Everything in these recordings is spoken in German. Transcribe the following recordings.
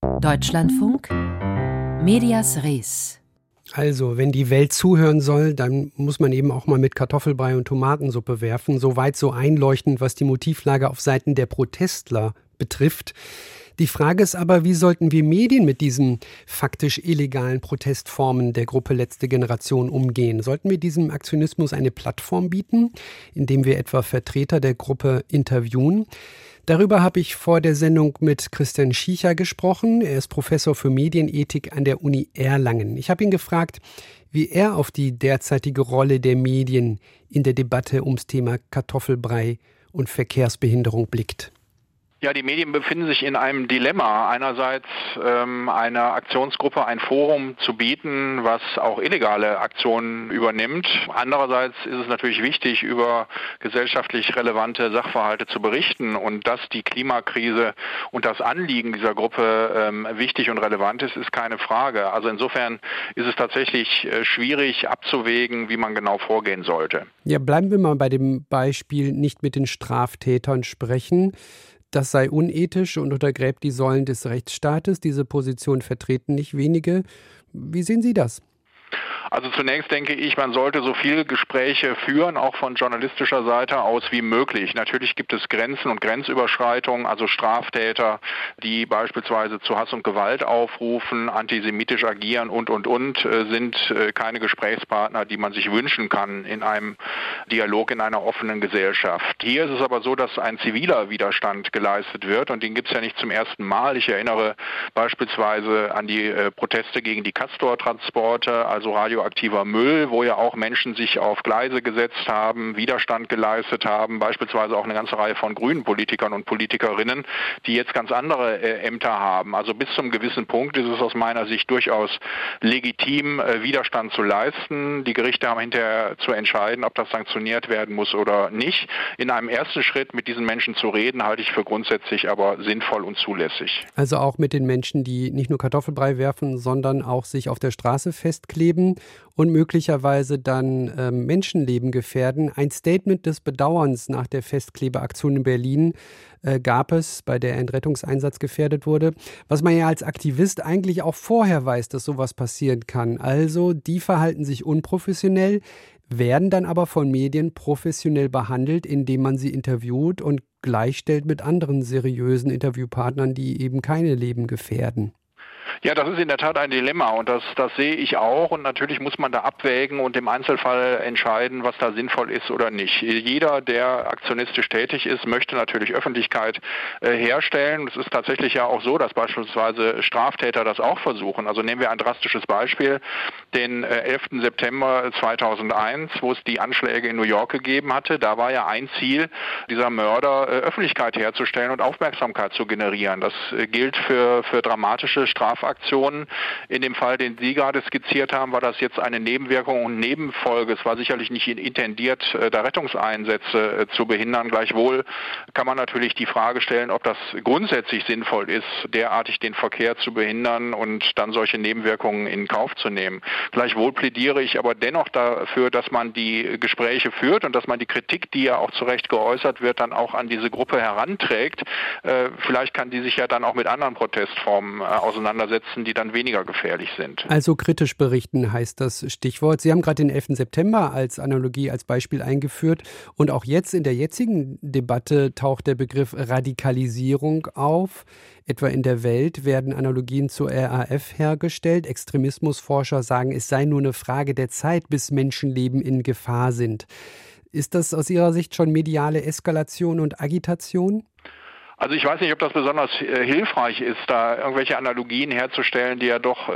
Deutschlandfunk Medias Res. Also, wenn die Welt zuhören soll, dann muss man eben auch mal mit Kartoffelbrei und Tomatensuppe werfen. Soweit so einleuchtend, was die Motivlage auf Seiten der Protestler betrifft. Die Frage ist aber, wie sollten wir Medien mit diesen faktisch illegalen Protestformen der Gruppe Letzte Generation umgehen? Sollten wir diesem Aktionismus eine Plattform bieten, indem wir etwa Vertreter der Gruppe interviewen? Darüber habe ich vor der Sendung mit Christian Schiecher gesprochen. Er ist Professor für Medienethik an der Uni Erlangen. Ich habe ihn gefragt, wie er auf die derzeitige Rolle der Medien in der Debatte ums Thema Kartoffelbrei und Verkehrsbehinderung blickt. Ja, die Medien befinden sich in einem Dilemma. Einerseits einer Aktionsgruppe ein Forum zu bieten, was auch illegale Aktionen übernimmt. Andererseits ist es natürlich wichtig, über gesellschaftlich relevante Sachverhalte zu berichten. Und dass die Klimakrise und das Anliegen dieser Gruppe wichtig und relevant ist, ist keine Frage. Also insofern ist es tatsächlich schwierig abzuwägen, wie man genau vorgehen sollte. Ja, bleiben wir mal bei dem Beispiel, nicht mit den Straftätern sprechen. Das sei unethisch und untergräbt die Säulen des Rechtsstaates. Diese Position vertreten nicht wenige. Wie sehen Sie das? Also zunächst denke ich, man sollte so viele Gespräche führen, auch von journalistischer Seite aus wie möglich. Natürlich gibt es Grenzen und Grenzüberschreitungen, also Straftäter, die beispielsweise zu Hass und Gewalt aufrufen, antisemitisch agieren und, sind keine Gesprächspartner, die man sich wünschen kann in einem Dialog in einer offenen Gesellschaft. Hier ist es aber so, dass ein ziviler Widerstand geleistet wird und den gibt es ja nicht zum ersten Mal. Ich erinnere beispielsweise an die Proteste gegen die Castor-Transporte, also radioaktiver Müll, wo ja auch Menschen sich auf Gleise gesetzt haben, Widerstand geleistet haben, beispielsweise auch eine ganze Reihe von grünen Politikern und Politikerinnen, die jetzt ganz andere Ämter haben. Also bis zum gewissen Punkt ist es aus meiner Sicht durchaus legitim, Widerstand zu leisten. Die Gerichte haben hinterher zu entscheiden, ob das sanktioniert werden muss oder nicht. In einem ersten Schritt mit diesen Menschen zu reden, halte ich für grundsätzlich aber sinnvoll und zulässig. Also auch mit den Menschen, die nicht nur Kartoffelbrei werfen, sondern auch sich auf der Straße festkleben und möglicherweise dann Menschenleben gefährden. Ein Statement des Bedauerns nach der Festklebeaktion in Berlin gab es, bei der ein Rettungseinsatz gefährdet wurde, was man ja als Aktivist eigentlich auch vorher weiß, dass sowas passieren kann. Also die verhalten sich unprofessionell, werden dann aber von Medien professionell behandelt, indem man sie interviewt und gleichstellt mit anderen seriösen Interviewpartnern, die eben keine Leben gefährden. Ja, das ist in der Tat ein Dilemma und das sehe ich auch und natürlich muss man da abwägen und im Einzelfall entscheiden, was da sinnvoll ist oder nicht. Jeder, der aktionistisch tätig ist, möchte natürlich Öffentlichkeit herstellen. Es ist tatsächlich ja auch so, dass beispielsweise Straftäter das auch versuchen. Also nehmen wir ein drastisches Beispiel, den 11. September 2001, wo es die Anschläge in New York gegeben hatte. Da war ja ein Ziel dieser Mörder, Öffentlichkeit herzustellen und Aufmerksamkeit zu generieren. Das gilt für dramatische Strafaktionen. In dem Fall, den Sie gerade skizziert haben, war das jetzt eine Nebenwirkung und Nebenfolge. Es war sicherlich nicht intendiert, da Rettungseinsätze zu behindern. Gleichwohl kann man natürlich die Frage stellen, ob das grundsätzlich sinnvoll ist, derartig den Verkehr zu behindern und dann solche Nebenwirkungen in Kauf zu nehmen. Gleichwohl plädiere ich aber dennoch dafür, dass man die Gespräche führt und dass man die Kritik, die ja auch zu Recht geäußert wird, dann auch an diese Gruppe heranträgt. Vielleicht kann die sich ja dann auch mit anderen Protestformen auseinandersetzen, die dann weniger gefährlich sind. Also kritisch berichten heißt das Stichwort. Sie haben gerade den 11. September als Analogie, als Beispiel eingeführt. Und auch jetzt in der jetzigen Debatte taucht der Begriff Radikalisierung auf. Etwa in der Welt werden Analogien zur RAF hergestellt. Extremismusforscher sagen, es sei nur eine Frage der Zeit, bis Menschenleben in Gefahr sind. Ist das aus Ihrer Sicht schon mediale Eskalation und Agitation? Also ich weiß nicht, ob das besonders hilfreich ist, da irgendwelche Analogien herzustellen, die ja doch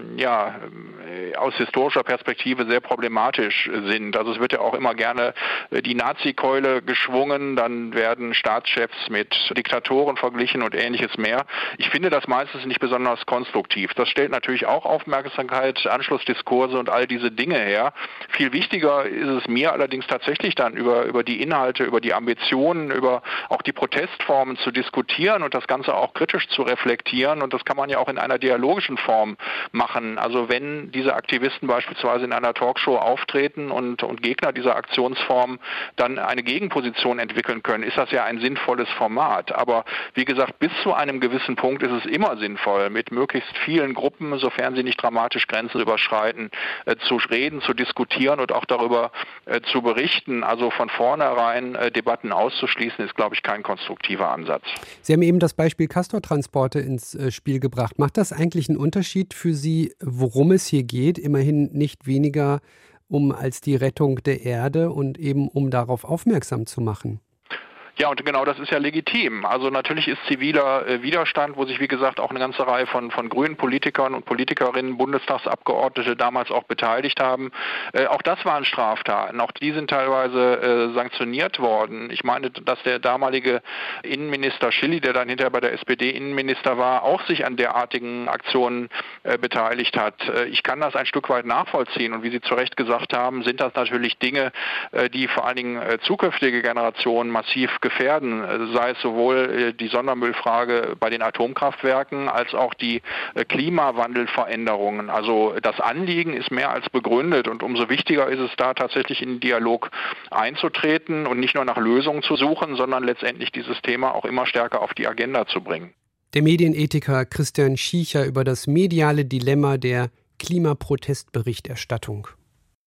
aus historischer Perspektive sehr problematisch sind. Also es wird ja auch immer gerne die Nazi-Keule geschwungen, dann werden Staatschefs mit Diktatoren verglichen und ähnliches mehr. Ich finde das meistens nicht besonders konstruktiv. Das stellt natürlich auch Aufmerksamkeit, Anschlussdiskurse und all diese Dinge her. Viel wichtiger ist es mir allerdings tatsächlich dann über die Inhalte, über die Ambitionen, über auch die Protestformen zu diskutieren und das Ganze auch kritisch zu reflektieren. Und das kann man ja auch in einer dialogischen Form machen. Also wenn diese diese Aktivisten beispielsweise in einer Talkshow auftreten und Gegner dieser Aktionsform dann eine Gegenposition entwickeln können, ist das ja ein sinnvolles Format. Aber wie gesagt, bis zu einem gewissen Punkt ist es immer sinnvoll, mit möglichst vielen Gruppen, sofern sie nicht dramatisch Grenzen überschreiten, zu reden, zu diskutieren und auch darüber zu berichten. Also von vornherein Debatten auszuschließen, ist, glaube ich, kein konstruktiver Ansatz. Sie haben eben das Beispiel Castortransporte ins Spiel gebracht. Macht das eigentlich einen Unterschied für Sie, worum es hier geht? Immerhin nicht weniger als die Rettung der Erde und eben um darauf aufmerksam zu machen. Ja, und genau das ist ja legitim. Also natürlich ist ziviler Widerstand, wo sich, wie gesagt, auch eine ganze Reihe von grünen Politikern und Politikerinnen, Bundestagsabgeordnete damals auch beteiligt haben. Auch das waren Straftaten. Auch die sind teilweise sanktioniert worden. Ich meine, dass der damalige Innenminister Schilly, der dann hinterher bei der SPD Innenminister war, auch sich an derartigen Aktionen beteiligt hat. Ich kann das ein Stück weit nachvollziehen. Und wie Sie zu Recht gesagt haben, sind das natürlich Dinge, die vor allen Dingen zukünftige Generationen massiv gefährden, sei es sowohl die Sondermüllfrage bei den Atomkraftwerken als auch die Klimawandelveränderungen. Also das Anliegen ist mehr als begründet und umso wichtiger ist es da tatsächlich in den Dialog einzutreten und nicht nur nach Lösungen zu suchen, sondern letztendlich dieses Thema auch immer stärker auf die Agenda zu bringen. Der Medienethiker Christian Schiecher über das mediale Dilemma der Klimaprotestberichterstattung.